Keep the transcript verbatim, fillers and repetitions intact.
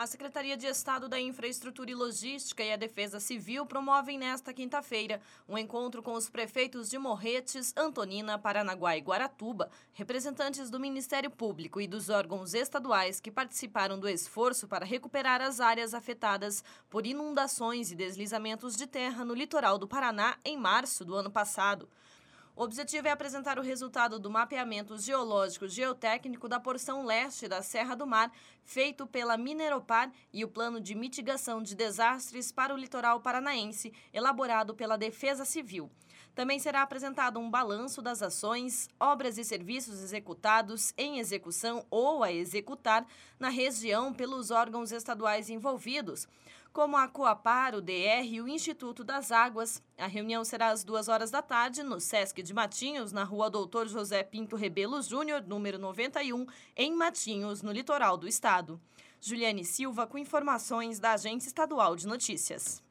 A Secretaria de Estado da Infraestrutura e Logística e a Defesa Civil promovem nesta quinta-feira um encontro com os prefeitos de Morretes, Antonina, Paranaguá e Guaratuba, representantes do Ministério Público e dos órgãos estaduais que participaram do esforço para recuperar as áreas afetadas por inundações e deslizamentos de terra no litoral do Paraná em março do ano passado. O objetivo é apresentar o resultado do mapeamento geológico geotécnico da porção leste da Serra do Mar, feito pela Mineropar, e o plano de mitigação de desastres para o litoral paranaense, elaborado pela Defesa Civil. Também será apresentado um balanço das ações, obras e serviços executados, em execução ou a executar na região pelos órgãos estaduais envolvidos, como a Coapar, o D R e o Instituto das Águas. A reunião será às duas horas da tarde no Sesc de Matinhos, na rua Doutor José Pinto Rebelo Júnior, número noventa e um, em Matinhos, no litoral do estado. Juliane Silva com informações da Agência Estadual de Notícias.